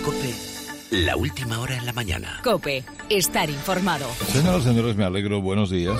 COPE, la última hora en la mañana. COPE, estar informado. Señoras y señores, me alegro. Buenos días.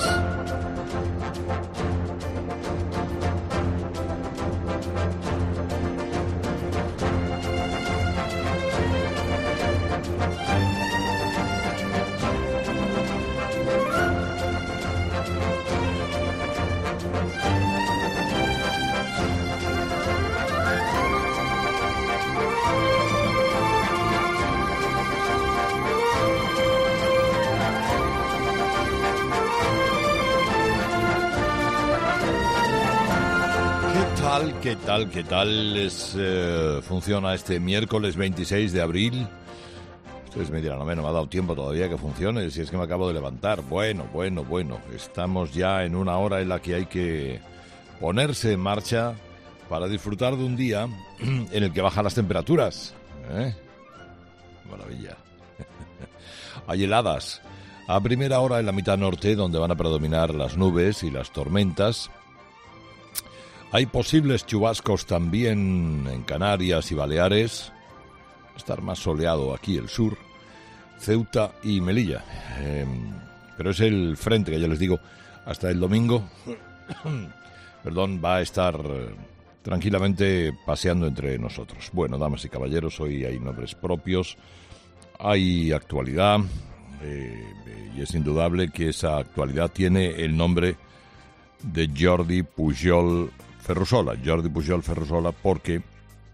¿Qué tal les funciona este miércoles 26 de abril? Ustedes me dirán, no me ha dado tiempo todavía que funcione, si es que me acabo de levantar. Bueno, estamos ya en una hora en la que hay que ponerse en marcha para disfrutar de un día en el que bajan las temperaturas. Maravilla. Hay heladas. A primera hora en la mitad norte, donde van a predominar las nubes y las tormentas. Hay posibles chubascos también en Canarias y Baleares. Va a estar más soleado aquí el sur, Ceuta y Melilla. Pero es el frente que ya les digo, hasta el domingo, va a estar tranquilamente paseando entre nosotros. Bueno, damas y caballeros, hoy hay nombres propios, hay actualidad, y es indudable que esa actualidad tiene el nombre de Jordi Pujol Ferrusola, porque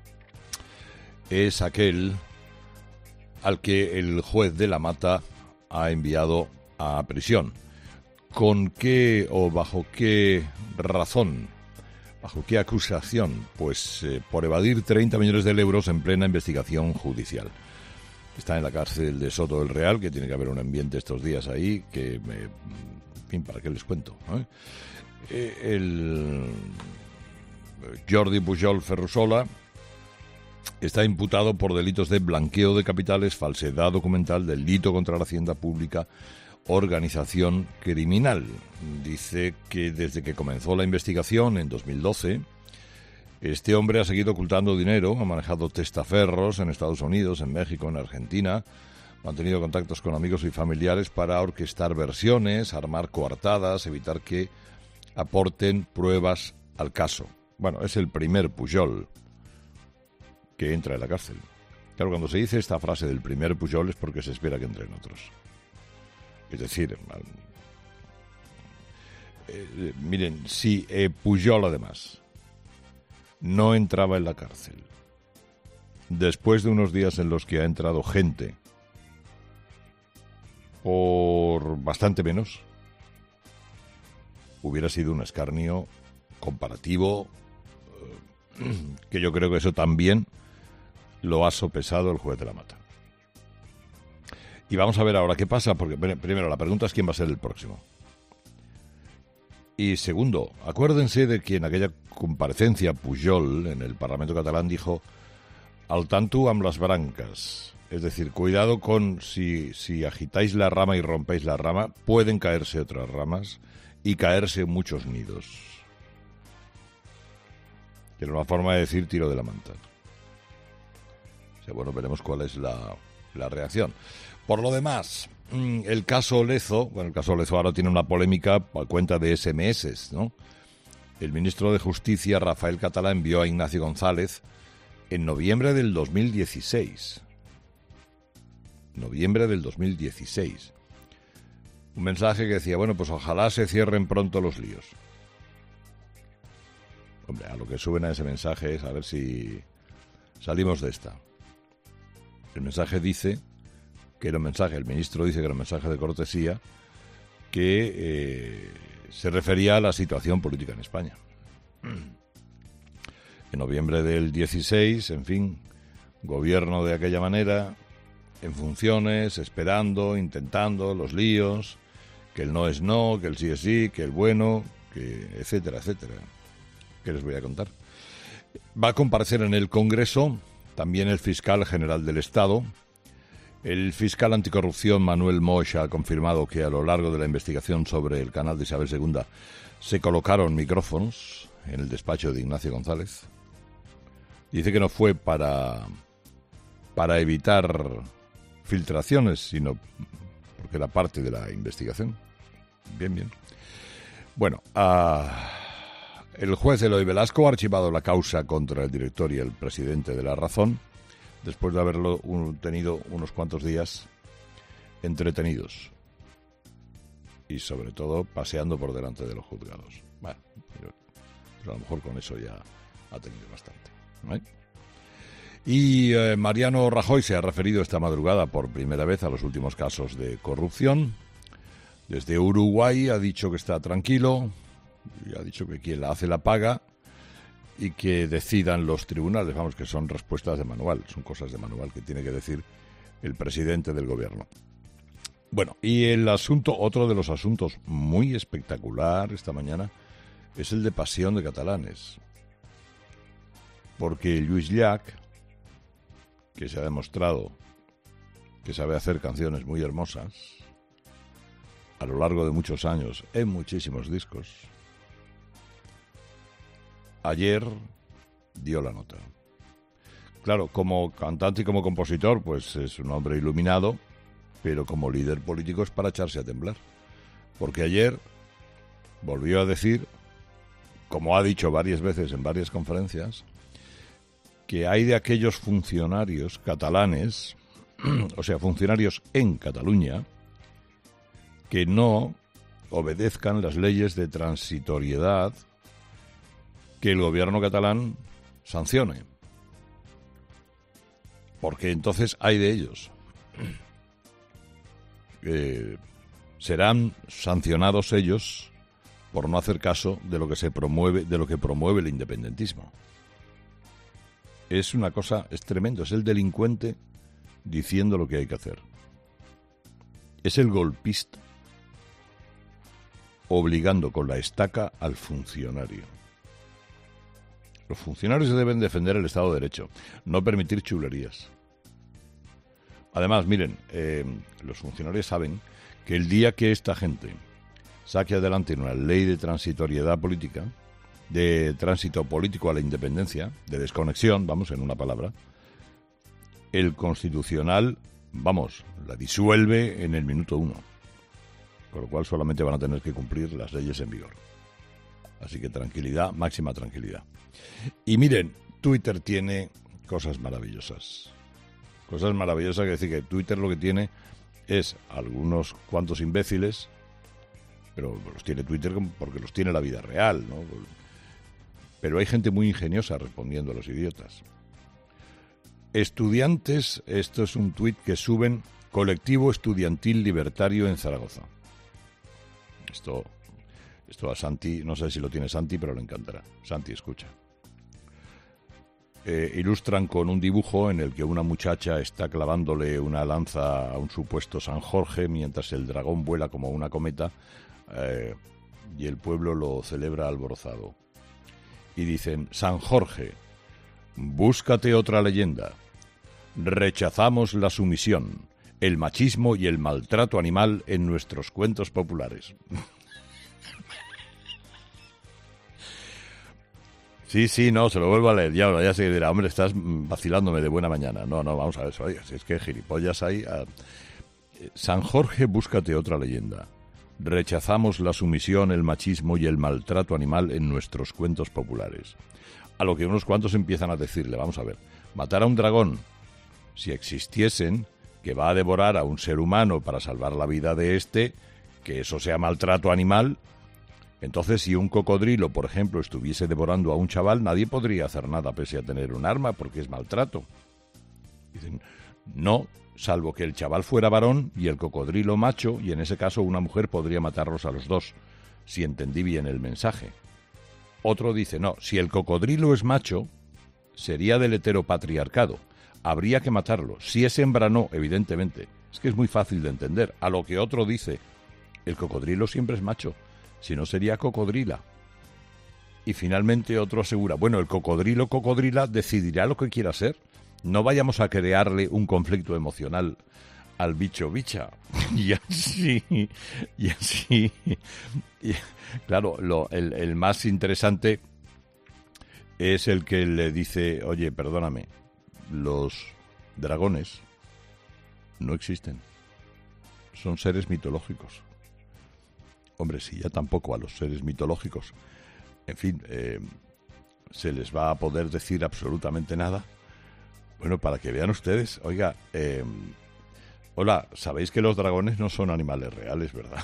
es aquel al que el juez de la Mata ha enviado a prisión. ¿Con qué o bajo qué razón? ¿Bajo qué acusación? Pues por evadir 30 millones de euros en plena investigación judicial. Está en la cárcel de Soto del Real, que tiene que haber un ambiente estos días ahí, en fin, ¿para qué les cuento? El Jordi Pujol Ferrusola está imputado por delitos de blanqueo de capitales, falsedad documental, delito contra la hacienda pública, organización criminal. Dice que desde que comenzó la investigación en 2012, este hombre ha seguido ocultando dinero, ha manejado testaferros en Estados Unidos, en México, en Argentina, ha mantenido contactos con amigos y familiares para orquestar versiones, armar coartadas, evitar que aporten pruebas al caso. Bueno, es el primer Pujol que entra en la cárcel. Claro, cuando se dice esta frase del primer Pujol es porque se espera que entren otros. Es decir, miren, si Pujol además no entraba en la cárcel después de unos días en los que ha entrado gente por bastante menos, hubiera sido un escarnio comparativo, que yo creo que eso también lo ha sopesado el juez de la Mata. Y vamos a ver ahora qué pasa, porque primero la pregunta es quién va a ser el próximo. Y segundo, acuérdense de que en aquella comparecencia Pujol en el Parlamento catalán dijo al tanto amb las brancas, es decir, cuidado con si agitáis la rama y rompéis la rama, pueden caerse otras ramas y caerse muchos nidos. Que era una forma de decir tiro de la manta. O sea, bueno, veremos cuál es la reacción. Por lo demás, el caso Lezo, ahora tiene una polémica a cuenta de SMS, ¿no? El ministro de Justicia, Rafael Catalá, envió a Ignacio González en noviembre del 2016. Un mensaje que decía, bueno, pues ojalá se cierren pronto los líos. Hombre, a lo que suben a ese mensaje es a ver si salimos de esta. El mensaje dice que era un mensaje, el ministro dice que era un mensaje de cortesía que se refería a la situación política en España. En noviembre del 16, en fin, gobierno de aquella manera, en funciones, esperando, intentando, los líos, que el no es no, que el sí es sí, que el bueno, que etcétera, etcétera. ¿Qué les voy a contar? Va a comparecer en el Congreso también el fiscal general del Estado. El fiscal anticorrupción Manuel Moix ha confirmado que a lo largo de la investigación sobre el canal de Isabel II se colocaron micrófonos en el despacho de Ignacio González. Dice que no fue para para evitar filtraciones, sino porque era parte de la investigación. Bien. Bueno, el juez Eloy Velasco ha archivado la causa contra el director y el presidente de La Razón, después de haberlo tenido unos cuantos días entretenidos y sobre todo paseando por delante de los juzgados. Bueno, pero a lo mejor con eso ya ha tenido bastante, ¿no? Y Mariano Rajoy se ha referido esta madrugada por primera vez a los últimos casos de corrupción. Desde Uruguay ha dicho que está tranquilo, y ha dicho que quien la hace la paga y que decidan los tribunales. Vamos, que son respuestas de manual, son cosas de manual que tiene que decir el presidente del gobierno. Bueno, y el asunto, otro de los asuntos muy espectacular esta mañana, es el de Pasión de Catalanes. Porque Lluís Llach, que se ha demostrado que sabe hacer canciones muy hermosas a lo largo de muchos años en muchísimos discos, ayer dio la nota. Claro, como cantante y como compositor, pues es un hombre iluminado, pero como líder político es para echarse a temblar. Porque ayer volvió a decir, como ha dicho varias veces en varias conferencias, que hay de aquellos funcionarios catalanes, o sea, funcionarios en Cataluña, que no obedezcan las leyes de transitoriedad que el gobierno catalán sancione. Porque entonces hay de ellos. Serán sancionados ellos por no hacer caso de lo que se promueve, de lo que promueve el independentismo. Es una cosa, es tremendo, es el delincuente diciendo lo que hay que hacer. Es el golpista obligando con la estaca al funcionario. Los funcionarios deben defender el Estado de Derecho, no permitir chulerías. Además, miren, los funcionarios saben que el día que esta gente saque adelante una ley de transitoriedad política, de tránsito político a la independencia, de desconexión, vamos, en una palabra, el Constitucional, vamos, la disuelve en el minuto 1. Con lo cual solamente van a tener que cumplir las leyes en vigor. Así que tranquilidad, máxima tranquilidad. Y miren, Twitter tiene cosas maravillosas. Cosas maravillosas, que decir que Twitter lo que tiene es algunos cuantos imbéciles, pero los tiene Twitter porque los tiene la vida real, ¿no? Pero hay gente muy ingeniosa respondiendo a los idiotas. Estudiantes, esto es un tuit que suben, colectivo estudiantil libertario en Zaragoza. Esto a Santi, no sé si lo tiene Santi, pero le encantará. Santi, escucha. Ilustran con un dibujo en el que una muchacha está clavándole una lanza a un supuesto San Jorge mientras el dragón vuela como una cometa y el pueblo lo celebra alborozado. Y dicen: San Jorge, búscate otra leyenda. Rechazamos la sumisión, el machismo y el maltrato animal en nuestros cuentos populares. Sí, no, se lo vuelvo a leer. Ya se dirá, hombre, estás vacilándome de buena mañana. No, vamos a ver eso. Oye, si es que gilipollas hay. San Jorge, búscate otra leyenda. Rechazamos la sumisión, el machismo y el maltrato animal en nuestros cuentos populares. A lo que unos cuantos empiezan a decirle, vamos a ver, matar a un dragón, si existiesen, que va a devorar a un ser humano para salvar la vida de este, que eso sea maltrato animal. Entonces, si un cocodrilo, por ejemplo, estuviese devorando a un chaval, nadie podría hacer nada pese a tener un arma, porque es maltrato. Dicen, no, salvo que el chaval fuera varón y el cocodrilo macho, y en ese caso una mujer podría matarlos a los dos, si entendí bien el mensaje. Otro dice, no, si el cocodrilo es macho, sería del heteropatriarcado, habría que matarlo. Si es hembra, no, evidentemente. Es que es muy fácil de entender. A lo que otro dice, el cocodrilo siempre es macho, si no sería cocodrila. Y finalmente otro asegura, bueno, el cocodrila decidirá lo que quiera ser. No vayamos a crearle un conflicto emocional al bicho-bicha. Y así. Claro, el más interesante es el que le dice, oye, perdóname, los dragones no existen. Son seres mitológicos. Hombre, si ya tampoco a los seres mitológicos, en fin, se les va a poder decir absolutamente nada. Bueno, para que vean ustedes, oiga, hola, sabéis que los dragones no son animales reales, ¿verdad?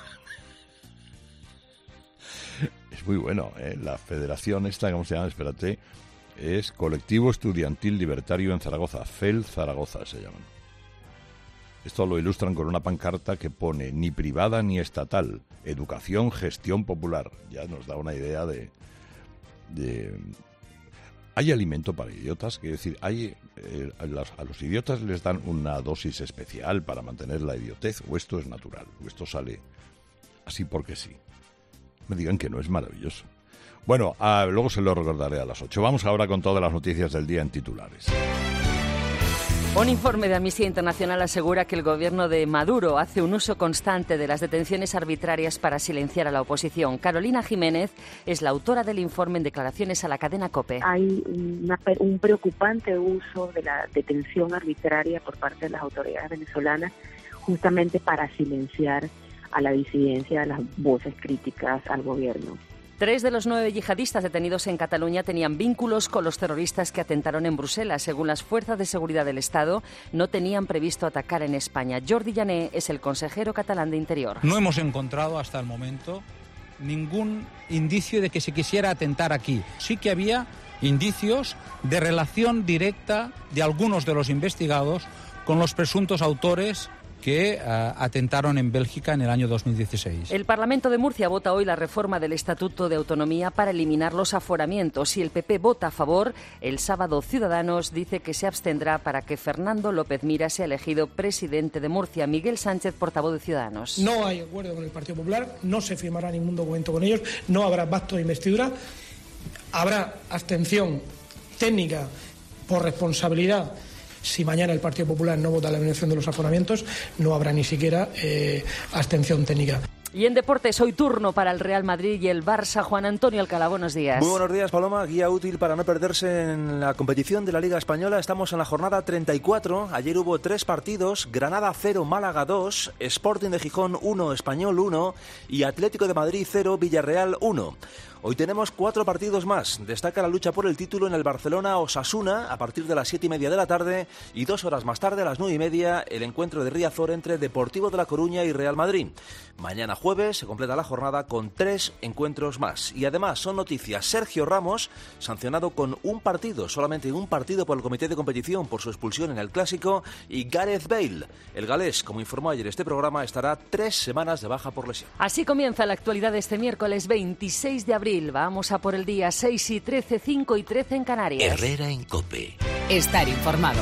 Es muy bueno, la federación esta, ¿cómo se llama? Espérate, es Colectivo Estudiantil Libertario en Zaragoza, FEL Zaragoza se llaman. Esto lo ilustran con una pancarta que pone ni privada ni estatal, educación, gestión popular. Ya nos da una idea de... Hay alimento para idiotas, quiero decir, a los idiotas les dan una dosis especial para mantener la idiotez, o esto es natural, o esto sale así porque sí. Me digan que no es maravilloso. Bueno, luego se lo recordaré a las 8. Vamos ahora con todas las noticias del día en titulares. Un informe de Amnistía Internacional asegura que el gobierno de Maduro hace un uso constante de las detenciones arbitrarias para silenciar a la oposición. Carolina Jiménez es la autora del informe en declaraciones a la cadena COPE. Hay un preocupante uso de la detención arbitraria por parte de las autoridades venezolanas justamente para silenciar a la disidencia, a las voces críticas al gobierno. 3 de los 9 yihadistas detenidos en Cataluña tenían vínculos con los terroristas que atentaron en Bruselas. Según las fuerzas de seguridad del Estado, no tenían previsto atacar en España. Jordi Jané es el consejero catalán de Interior. No hemos encontrado hasta el momento ningún indicio de que se quisiera atentar aquí. Sí que había indicios de relación directa de algunos de los investigados con los presuntos autores que atentaron en Bélgica en el año 2016. El Parlamento de Murcia vota hoy la reforma del Estatuto de Autonomía para eliminar los aforamientos. Si el PP vota a favor, el sábado Ciudadanos dice que se abstendrá para que Fernando López Mira sea elegido presidente de Murcia. Miguel Sánchez, portavoz de Ciudadanos. No hay acuerdo con el Partido Popular, no se firmará ningún documento con ellos, no habrá pacto de investidura, habrá abstención técnica por responsabilidad. Si mañana el Partido Popular no vota la eliminación de los aforamientos, no habrá ni siquiera abstención técnica. Y en deportes, hoy turno para el Real Madrid y el Barça. Juan Antonio Alcalá, buenos días. Muy buenos días, Paloma. Guía útil para no perderse en la competición de la Liga Española. Estamos en la jornada 34. Ayer hubo 3 partidos. Granada 0, Málaga 2, Sporting de Gijón 1, Español 1 y Atlético de Madrid 0, Villarreal 1. Hoy tenemos 4 partidos más. Destaca la lucha por el título en el Barcelona-Osasuna a partir de las 7:30 de la tarde y 2 horas más tarde, a las 9:30, el encuentro de Riazor entre Deportivo de La Coruña y Real Madrid. Mañana jueves se completa la jornada con 3 encuentros más. Y además son noticias: Sergio Ramos, sancionado con solamente un partido por el comité de competición por su expulsión en el Clásico, y Gareth Bale. El galés, como informó ayer este programa, estará 3 semanas de baja por lesión. Así comienza la actualidad de este miércoles 26 de abril. Vamos a por el día 6 y 13, 5 y 13 en Canarias. Herrera en COPE. Estar informado.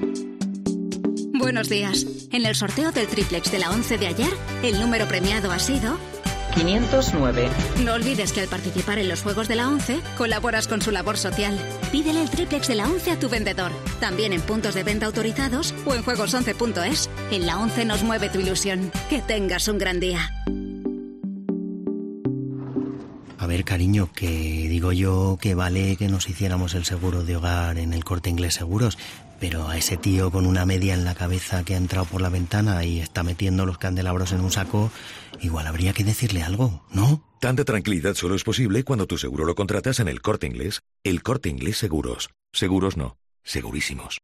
Buenos días. En el sorteo del triplex de la 11 de ayer, el número premiado ha sido 509. No olvides que al participar en los juegos de la 11, colaboras con su labor social. Pídele el triplex de la 11 a tu vendedor. También en puntos de venta autorizados o en juegos11.es. En la 11 nos mueve tu ilusión. Que tengas un gran día. A ver, cariño, que digo yo que vale que nos hiciéramos el seguro de hogar en el Corte Inglés Seguros, pero a ese tío con una media en la cabeza que ha entrado por la ventana y está metiendo los candelabros en un saco, igual habría que decirle algo, ¿no? Tanta tranquilidad solo es posible cuando tu seguro lo contratas en el Corte Inglés. El Corte Inglés Seguros. Seguros no, segurísimos.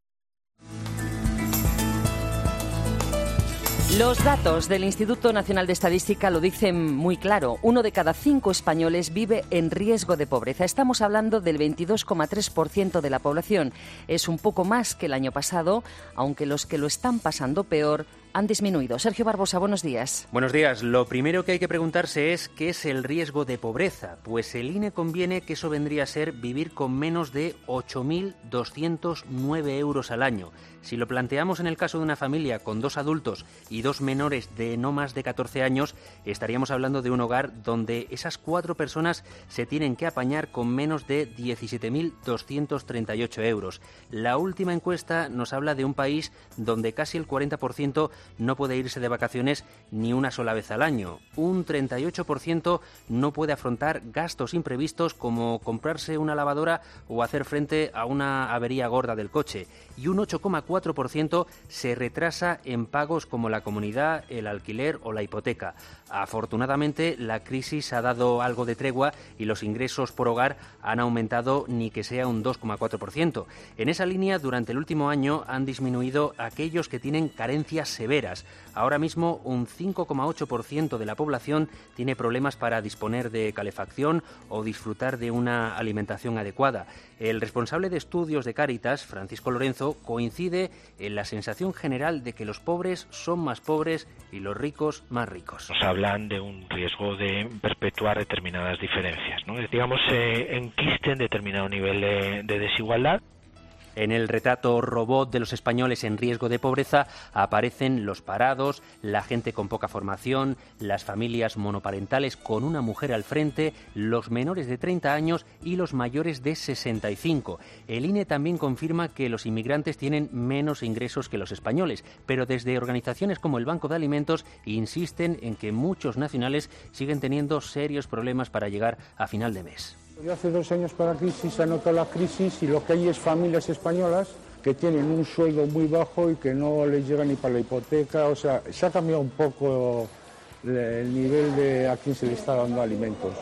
Los datos del Instituto Nacional de Estadística lo dicen muy claro. 1 de cada 5 españoles vive en riesgo de pobreza. Estamos hablando del 22,3% de la población. Es un poco más que el año pasado, aunque los que lo están pasando peor han disminuido. Sergio Barbosa, buenos días. Buenos días. Lo primero que hay que preguntarse es ¿qué es el riesgo de pobreza? Pues el INE conviene que eso vendría a ser vivir con menos de 8.209 euros al año. Si lo planteamos en el caso de una familia con 2 adultos y 2 menores de no más de 14 años, estaríamos hablando de un hogar donde esas 4 personas se tienen que apañar con menos de 17.238 euros. La última encuesta nos habla de un país donde casi el 40% no puede irse de vacaciones ni una sola vez al año. Un 38% no puede afrontar gastos imprevistos como comprarse una lavadora o hacer frente a una avería gorda del coche. Y un 8,4% se retrasa en pagos como la comunidad, el alquiler o la hipoteca. Afortunadamente, la crisis ha dado algo de tregua y los ingresos por hogar han aumentado ni que sea un 2,4%. En esa línea, durante el último año han disminuido aquellos que tienen carencias severas. Ahora mismo, un 5,8% de la población tiene problemas para disponer de calefacción o disfrutar de una alimentación adecuada. El responsable de estudios de Cáritas, Francisco Lorenzo, coincide en la sensación general de que los pobres son más pobres y los ricos más ricos. Nos hablan de un riesgo de perpetuar determinadas diferencias, ¿no? Digamos, enquisten determinado nivel de desigualdad. En el retrato robot de los españoles en riesgo de pobreza aparecen los parados, la gente con poca formación, las familias monoparentales con una mujer al frente, los menores de 30 años y los mayores de 65. El INE también confirma que los inmigrantes tienen menos ingresos que los españoles, pero desde organizaciones como el Banco de Alimentos insisten en que muchos nacionales siguen teniendo serios problemas para llegar a final de mes. Hace 2 años para la crisis se ha notado la crisis y lo que hay es familias españolas que tienen un sueldo muy bajo y que no les llega ni para la hipoteca. O sea, se ha cambiado un poco el nivel de a quién se le está dando alimentos.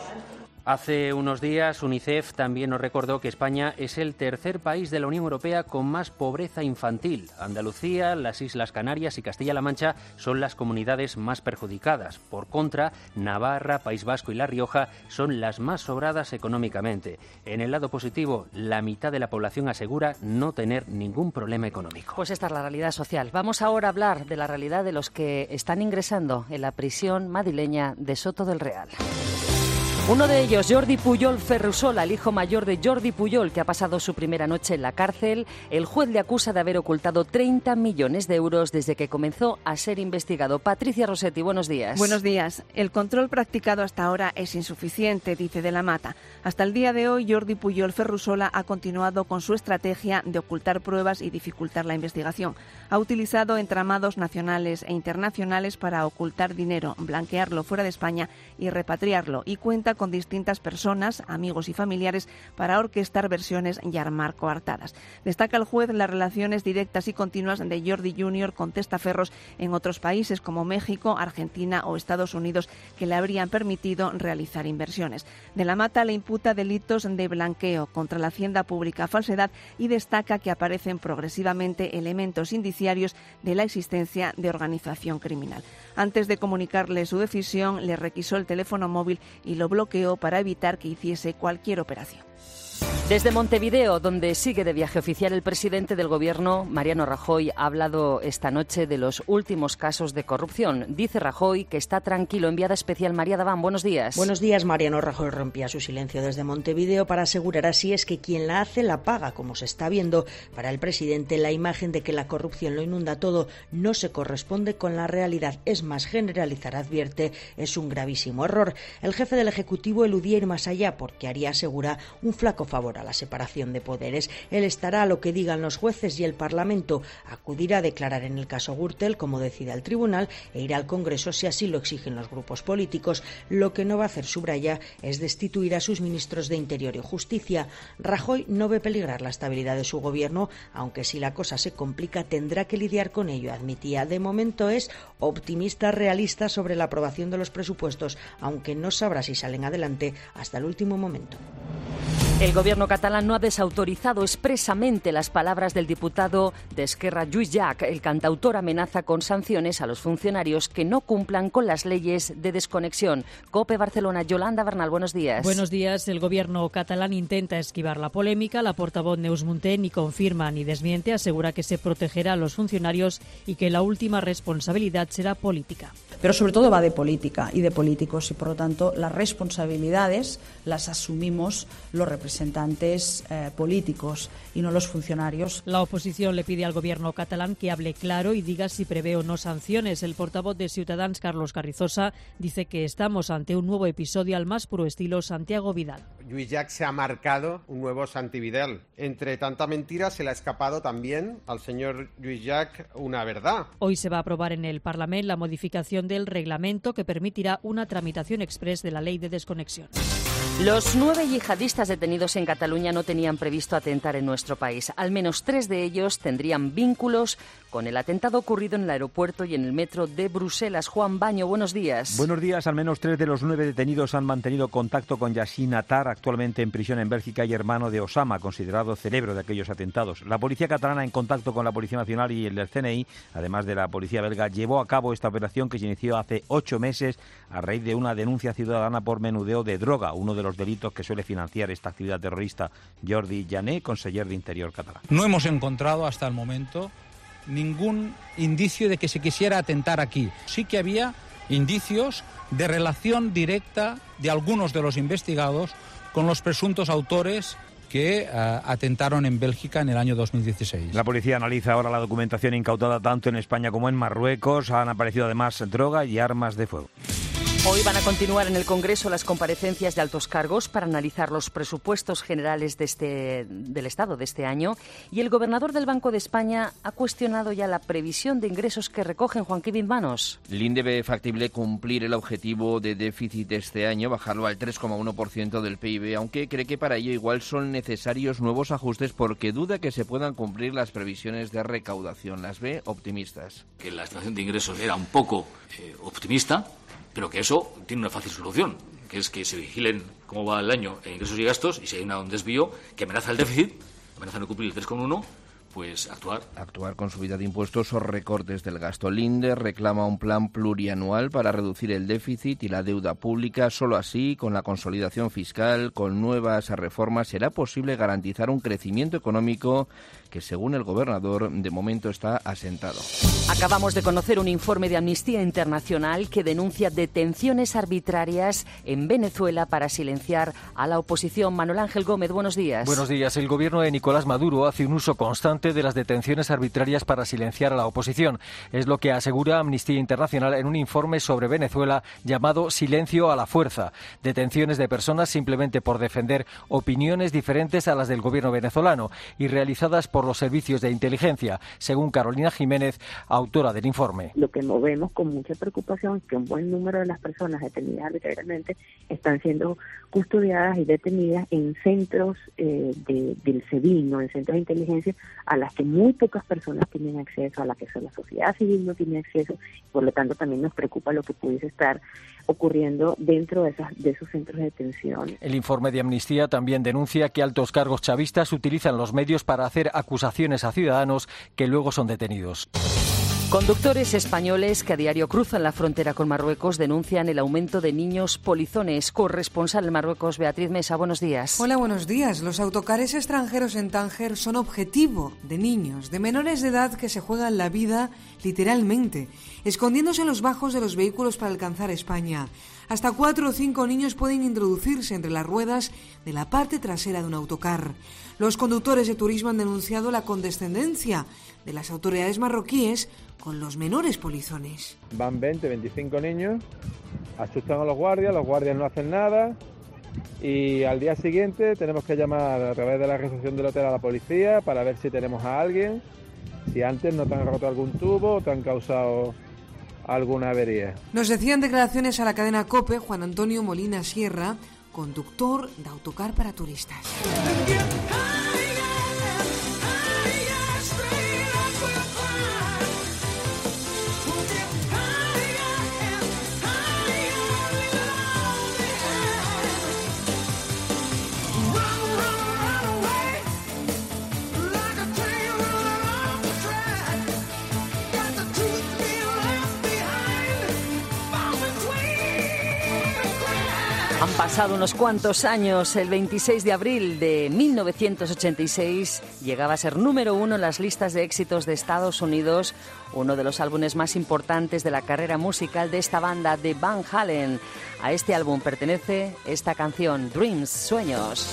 Hace unos días, UNICEF también nos recordó que España es el tercer país de la Unión Europea con más pobreza infantil. Andalucía, las Islas Canarias y Castilla-La Mancha son las comunidades más perjudicadas. Por contra, Navarra, País Vasco y La Rioja son las más sobradas económicamente. En el lado positivo, la mitad de la población asegura no tener ningún problema económico. Pues esta es la realidad social. Vamos ahora a hablar de la realidad de los que están ingresando en la prisión madrileña de Soto del Real. Uno de ellos, Jordi Pujol Ferrusola, el hijo mayor de Jordi Pujol, que ha pasado su primera noche en la cárcel. El juez le acusa de haber ocultado 30 millones de euros desde que comenzó a ser investigado. Patricia Rossetti, buenos días. Buenos días. El control practicado hasta ahora es insuficiente, dice De la Mata. Hasta el día de hoy, Jordi Pujol Ferrusola ha continuado con su estrategia de ocultar pruebas y dificultar la investigación. Ha utilizado entramados nacionales e internacionales para ocultar dinero, blanquearlo fuera de España y repatriarlo, y cuenta con distintas personas, amigos y familiares para orquestar versiones y armar coartadas. Destaca el juez las relaciones directas y continuas de Jordi Jr. con testaferros en otros países como México, Argentina o Estados Unidos que le habrían permitido realizar inversiones. De la Mata le imputa delitos de blanqueo contra la hacienda pública, falsedad, y destaca que aparecen progresivamente elementos indiciarios de la existencia de organización criminal. Antes de comunicarle su decisión, le requisó el teléfono móvil y lo bloqueó para evitar que hiciese cualquier operación. Desde Montevideo, donde sigue de viaje oficial el presidente del Gobierno, Mariano Rajoy, ha hablado esta noche de los últimos casos de corrupción. Dice Rajoy que está tranquilo. Enviada especial María Daván, buenos días. Buenos días. Mariano Rajoy rompía su silencio desde Montevideo para asegurar así es que quien la hace la paga, como se está viendo. Para el presidente, la imagen de que la corrupción lo inunda todo no se corresponde con la realidad. Es más, generalizar, advierte, es un gravísimo error. El jefe del Ejecutivo eludía ir más allá porque haría, asegura, un flaco favor a la separación de poderes. Él estará a lo que digan los jueces y el Parlamento. Acudirá a declarar en el caso Gürtel, como decida el tribunal, e irá al Congreso si así lo exigen los grupos políticos. Lo que no va a hacer, subraya, es destituir a sus ministros de Interior y Justicia. Rajoy no ve peligrar la estabilidad de su gobierno, aunque si la cosa se complica tendrá que lidiar con ello, admitía. De momento es optimista, realista sobre la aprobación de los presupuestos, aunque no sabrá si salen adelante hasta el último momento. El gobierno catalán no ha desautorizado expresamente las palabras del diputado de Esquerra, Lluís Llach. El cantautor amenaza con sanciones a los funcionarios que no cumplan con las leyes de desconexión. COPE Barcelona, Yolanda Bernal, buenos días. Buenos días. El gobierno catalán intenta esquivar la polémica. La portavoz Neus Munté ni confirma ni desmiente, asegura que se protegerá a los funcionarios y que la última responsabilidad será política. Pero sobre todo va de política y de políticos y, por lo tanto, las responsabilidades las asumimos los representantes políticos y no los funcionarios. La oposición le pide al gobierno catalán que hable claro y diga si prevé o no sanciones. El portavoz de Ciutadans, Carlos Carrizosa, dice que estamos ante un nuevo episodio al más puro estilo Santiago Vidal. Lluís Llach se ha marcado un nuevo Santi Vidal. Entre tanta mentira se le ha escapado también al señor Lluís Llach una verdad. Hoy se va a aprobar en el Parlamento la modificación del reglamento que permitirá una tramitación exprés de la ley de desconexión. Los 9 yihadistas detenidos en Cataluña no tenían previsto atentar en nuestro país. Al menos 3 de ellos tendrían vínculos con el atentado ocurrido en el aeropuerto y en el metro de Bruselas. Juan Baño, buenos días. Buenos días. Al menos 3 de los 9 detenidos han mantenido contacto con Yassin Attar, actualmente en prisión en Bélgica y hermano de Osama, considerado cerebro de aquellos atentados. La policía catalana, en contacto con la Policía Nacional y el del CNI, además de la policía belga, llevó a cabo esta operación que se inició hace 8 meses a raíz de una denuncia ciudadana por menudeo de droga, uno de los delitos que suele financiar esta actividad terrorista. Jordi Jané, conseller de Interior catalán. No hemos encontrado hasta el momento ningún indicio de que se quisiera atentar aquí. Sí que había indicios de relación directa de algunos de los investigados con los presuntos autores que atentaron en Bélgica en el año 2016. La policía analiza ahora la documentación incautada tanto en España como en Marruecos. Han aparecido además droga y armas de fuego. Hoy van a continuar en el Congreso las comparecencias de altos cargos para analizar los presupuestos generales del Estado de este año, y el gobernador del Banco de España ha cuestionado ya la previsión de ingresos que recogen. Joan Kevin Manos. Linde ve factible cumplir el objetivo de déficit de este año, bajarlo al 3,1% del PIB, aunque cree que para ello igual son necesarios nuevos ajustes porque duda que se puedan cumplir las previsiones de recaudación. Las ve optimistas. Que la estimación de ingresos era un poco optimista, pero que eso tiene una fácil solución, que es que se vigilen cómo va el año en ingresos y gastos, y si hay un desvío que amenaza el déficit, amenaza no cumplir el 3,1%, pues actuar. Actuar con subida de impuestos o recortes del gasto. Linde reclama un plan plurianual para reducir el déficit y la deuda pública. Solo así, con la consolidación fiscal, con nuevas reformas, será posible garantizar un crecimiento económico que, según el gobernador, de momento está asentado. Acabamos de conocer un informe de Amnistía Internacional que denuncia detenciones arbitrarias en Venezuela para silenciar a la oposición. Manuel Ángel Gómez, buenos días. Buenos días. El gobierno de Nicolás Maduro hace un uso constante de las detenciones arbitrarias para silenciar a la oposición. Es lo que asegura Amnistía Internacional en un informe sobre Venezuela llamado Silencio a la Fuerza. Detenciones de personas simplemente por defender opiniones diferentes a las del gobierno venezolano y realizadas por los servicios de inteligencia, según Carolina Jiménez, autora del informe. Lo que nos vemos con mucha preocupación es que un buen número de las personas detenidas arbitrariamente están siendo custodiadas y detenidas en centros del SEBIN, ¿no? En centros de inteligencia a las que muy pocas personas tienen acceso, a las que la sociedad civil no tiene acceso. Por lo tanto, también nos preocupa lo que pudiese estar ocurriendo dentro de esos centros de detención. El informe de Amnistía también denuncia que altos cargos chavistas utilizan los medios para hacer acusaciones a ciudadanos que luego son detenidos. Conductores españoles que a diario cruzan la frontera con Marruecos denuncian el aumento de niños polizones. Corresponsal en Marruecos, Beatriz Mesa, buenos días. Hola, buenos días. Los autocares extranjeros en Tánger son objetivo de niños, de menores de edad que se juegan la vida literalmente, escondiéndose en los bajos de los vehículos para alcanzar España. Hasta 4 o 5 niños pueden introducirse entre las ruedas de la parte trasera de un autocar. Los conductores de turismo han denunciado la condescendencia de las autoridades marroquíes con los menores polizones. Van 20, 25 niños, asustan a los guardias no hacen nada y al día siguiente tenemos que llamar a través de la recepción del hotel a la policía para ver si tenemos a alguien, si antes no te han roto algún tubo o te han causado alguna avería. Nos decían declaraciones a la cadena COPE Juan Antonio Molina Sierra, conductor de autocar para turistas. Han pasado unos cuantos años. El 26 de abril de 1986 llegaba a ser número 1 en las listas de éxitos de Estados Unidos, uno de los álbumes más importantes de la carrera musical de esta banda, de Van Halen. A este álbum pertenece esta canción, Dreams, Sueños.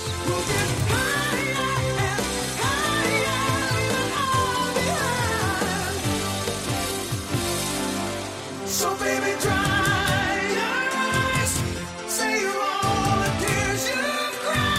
Cry.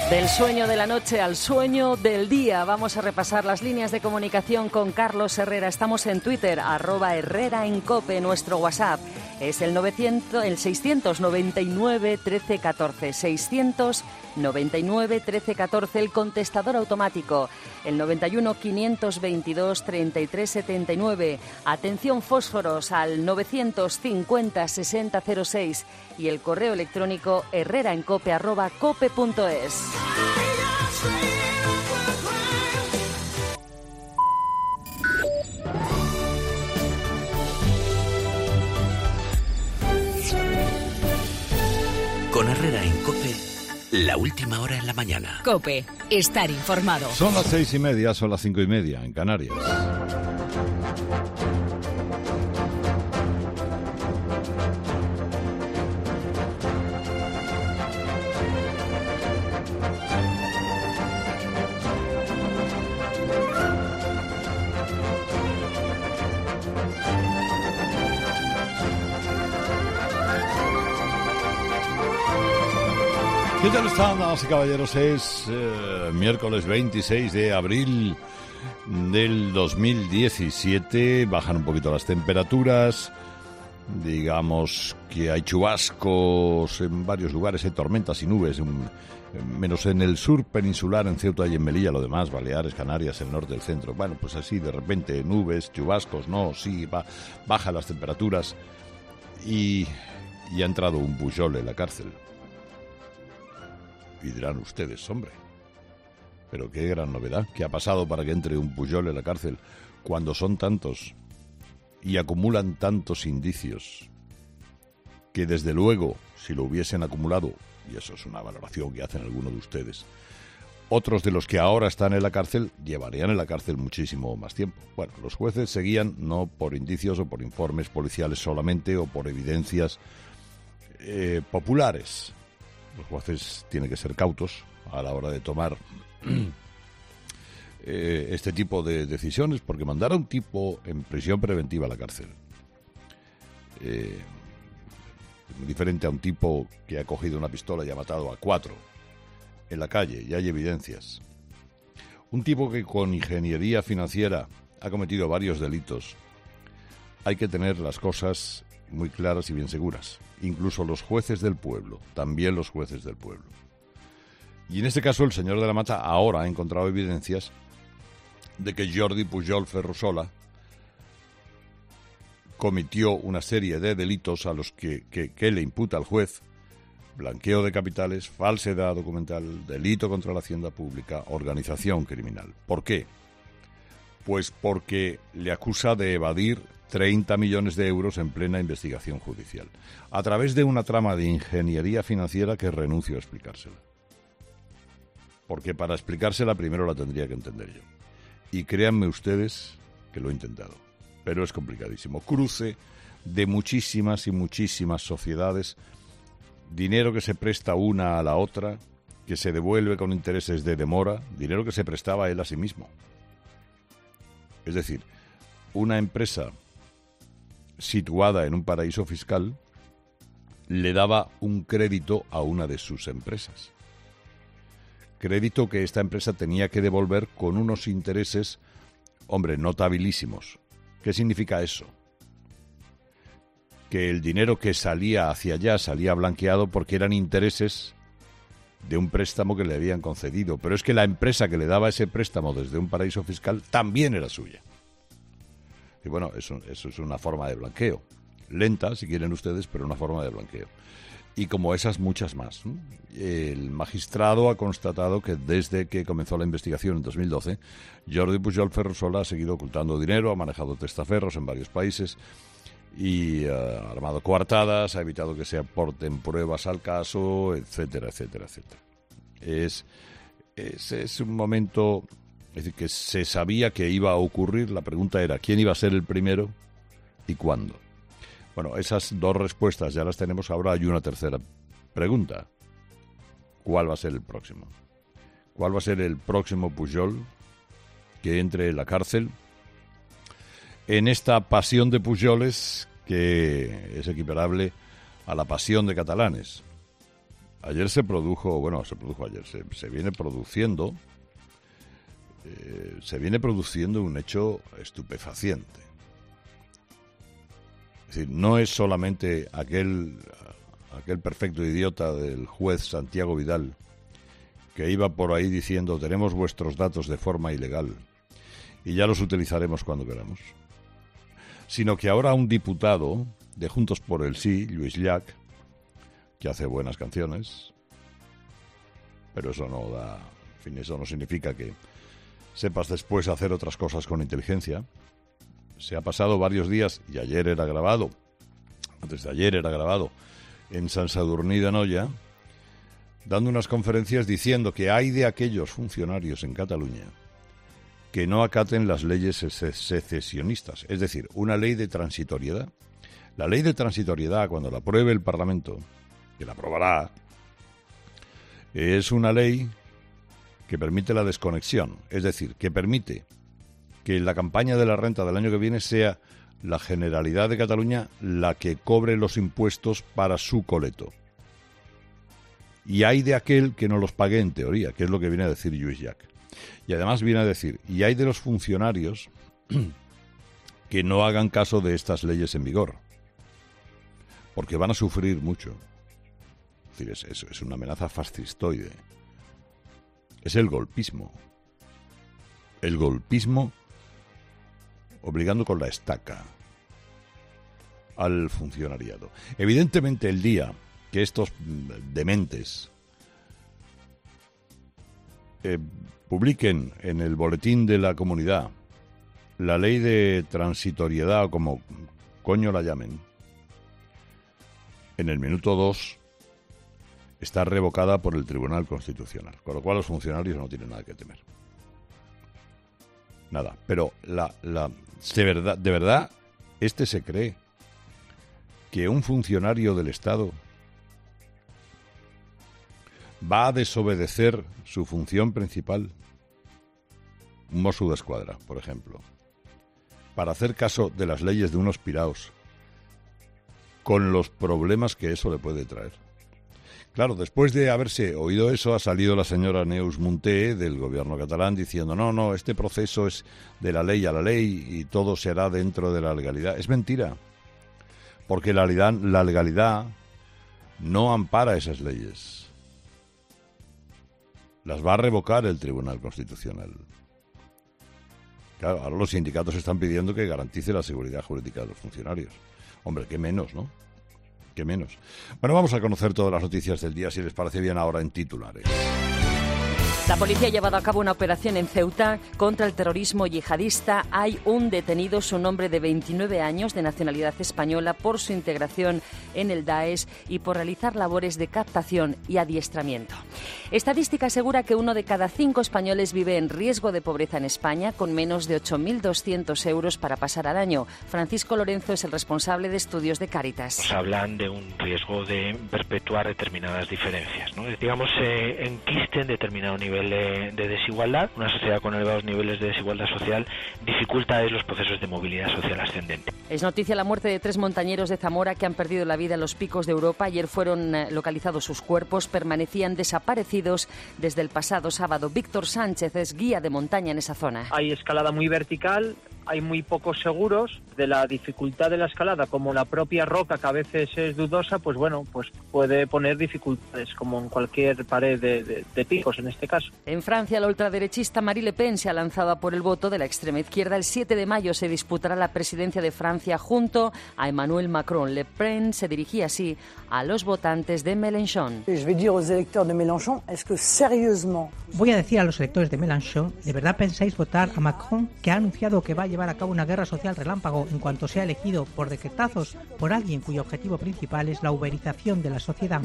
Del sueño de la noche al sueño del día. Vamos a repasar las líneas de comunicación con Carlos Herrera. Estamos en Twitter, @HerreraEnCope. Nuestro WhatsApp es el 699 1314. 699 1314. El contestador automático, el 91 522 3379. Atención fósforos al 950 6006 y el correo electrónico herreraencope@cope.es. Con Herrera en COPE, la última hora en la mañana. COPE, estar informado. Son las 6:30, son las 5:30 en Canarias. ¿Qué tal están, damas y caballeros? Es miércoles 26 de abril del 2017. Bajan un poquito las temperaturas. Digamos que hay chubascos en varios lugares, hay tormentas y nubes, menos en el sur peninsular, en Ceuta y en Melilla. Lo demás, Baleares, Canarias, el norte, el centro. Bueno, pues así de repente nubes, chubascos, bajan las temperaturas y ha entrado un Pujol en la cárcel. Y dirán ustedes, hombre, pero qué gran novedad. ¿Qué ha pasado para que entre un Pujol en la cárcel cuando son tantos y acumulan tantos indicios que desde luego, si lo hubiesen acumulado, y eso es una valoración que hacen algunos de ustedes, otros de los que ahora están en la cárcel llevarían en la cárcel muchísimo más tiempo? Bueno, los jueces seguían no por indicios o por informes policiales solamente o por evidencias populares. Los jueces tienen que ser cautos a la hora de tomar este tipo de decisiones, porque mandar a un tipo en prisión preventiva a la cárcel, diferente a un tipo que ha cogido una pistola y ha matado a 4 en la calle, y hay evidencias. Un tipo que con ingeniería financiera ha cometido varios delitos. Hay que tener las cosas muy claras y bien seguras. Incluso los jueces del pueblo, también los jueces del pueblo. Y en este caso el señor de la Mata ahora ha encontrado evidencias de que Jordi Pujol Ferrusola cometió una serie de delitos a los que le imputa al juez: blanqueo de capitales, falsedad documental, delito contra la hacienda pública, organización criminal. ¿Por qué? Pues porque le acusa de evadir 30 millones de euros en plena investigación judicial, a través de una trama de ingeniería financiera que renuncio a explicársela. Porque para explicársela primero la tendría que entender yo. Y créanme ustedes que lo he intentado, pero es complicadísimo. Cruce de muchísimas y muchísimas sociedades, dinero que se presta una a la otra, que se devuelve con intereses de demora, dinero que se prestaba él a sí mismo. Es decir, una empresa situada en un paraíso fiscal le daba un crédito a una de sus empresas. Crédito que esta empresa tenía que devolver con unos intereses, hombre, notabilísimos. ¿Qué significa eso? Que el dinero que salía hacia allá salía blanqueado porque eran intereses de un préstamo que le habían concedido. Pero es que la empresa que le daba ese préstamo desde un paraíso fiscal también era suya. Y bueno, eso es una forma de blanqueo. Lenta, si quieren ustedes, pero una forma de blanqueo. Y como esas, muchas más. El magistrado ha constatado que desde que comenzó la investigación en 2012, Jordi Pujol Ferrusola ha seguido ocultando dinero, ha manejado testaferros en varios países y ha armado coartadas, ha evitado que se aporten pruebas al caso, etcétera, etcétera, etcétera. Es un momento... Es decir, que se sabía que iba a ocurrir. La pregunta era quién iba a ser el primero y cuándo. Bueno, esas dos respuestas ya las tenemos. Ahora hay una tercera pregunta. ¿Cuál va a ser el próximo? ¿Cuál va a ser el próximo Pujol que entre en la cárcel en esta pasión de Pujoles que es equiparable a la pasión de catalanes? Ayer se produjo ayer, se viene produciendo un hecho estupefaciente. Es decir, no es solamente aquel perfecto idiota del juez Santiago Vidal que iba por ahí diciendo tenemos vuestros datos de forma ilegal y ya los utilizaremos cuando queramos, sino que ahora un diputado de Juntos por el Sí, Lluís Llach, que hace buenas canciones, pero eso no significa que sepas después hacer otras cosas con inteligencia. Se ha pasado varios días, y antes de ayer era grabado, en Sant Sadurní d'Anoia, dando unas conferencias diciendo que hay de aquellos funcionarios en Cataluña que no acaten las leyes secesionistas, es decir, una ley de transitoriedad. La ley de transitoriedad, cuando la apruebe el Parlamento, que la aprobará, es una ley que permite la desconexión, es decir, que permite que la campaña de la renta del año que viene sea la Generalidad de Cataluña la que cobre los impuestos para su coleto. Y hay de aquel que no los pague en teoría, que es lo que viene a decir Lluís Llach. Y además viene a decir, y hay de los funcionarios que no hagan caso de estas leyes en vigor, porque van a sufrir mucho. Es decir, es una amenaza fascistoide. Es el golpismo. El golpismo obligando con la estaca al funcionariado. Evidentemente, el día que estos dementes publiquen en el boletín de la comunidad la ley de transitoriedad, o como coño la llamen, en el minuto 2 está revocada por el Tribunal Constitucional, con lo cual los funcionarios no tienen nada que temer. Nada, pero de verdad, se cree que un funcionario del Estado va a desobedecer su función principal, un Mosso d'Esquadra, por ejemplo, para hacer caso de las leyes de unos piraos, con los problemas que eso le puede traer. Claro, después de haberse oído eso, ha salido la señora Neus Munté del gobierno catalán diciendo no, este proceso es de la ley a la ley y todo será dentro de la legalidad. Es mentira, porque la legalidad no ampara esas leyes. Las va a revocar el Tribunal Constitucional. Claro, ahora los sindicatos están pidiendo que garantice la seguridad jurídica de los funcionarios. Hombre, qué menos, ¿no? Qué menos. Bueno, vamos a conocer todas las noticias del día, si les parece bien, ahora en titulares. La policía ha llevado a cabo una operación en Ceuta contra el terrorismo yihadista. Hay un detenido, su nombre de 29 años, de nacionalidad española, por su integración en el Daesh y por realizar labores de captación y adiestramiento. Estadística asegura que 1 de cada 5 españoles vive en riesgo de pobreza en España, con menos de 8.200 euros para pasar al año. Francisco Lorenzo es el responsable de estudios de Cáritas. Nos hablan de un riesgo de perpetuar determinadas diferencias, ¿no? Digamos, enquisten determinado nivel de desigualdad. Una sociedad con elevados niveles de desigualdad social dificulta los procesos de movilidad social ascendente. Es noticia la muerte de 3 montañeros de Zamora que han perdido la vida en los picos de Europa. Ayer fueron localizados sus cuerpos, permanecían desaparecidos desde el pasado sábado. Víctor Sánchez es guía de montaña en esa zona. Hay escalada muy vertical, hay muy pocos seguros. De la dificultad de la escalada, como la propia roca, que a veces es dudosa, pues puede poner dificultades, como en cualquier pared de picos en este caso. En Francia, la ultraderechista Marine Le Pen se ha lanzado a por el voto de la extrema izquierda. El 7 de mayo se disputará la presidencia de Francia junto a Emmanuel Macron. Le Pen se dirigía así a los votantes de Mélenchon. Voy a decir a los electores de Mélenchon, ¿de verdad pensáis votar a Macron, que ha anunciado que va a llevar a cabo una guerra social relámpago en cuanto sea elegido por decretazos por alguien cuyo objetivo principal es la uberización de la sociedad?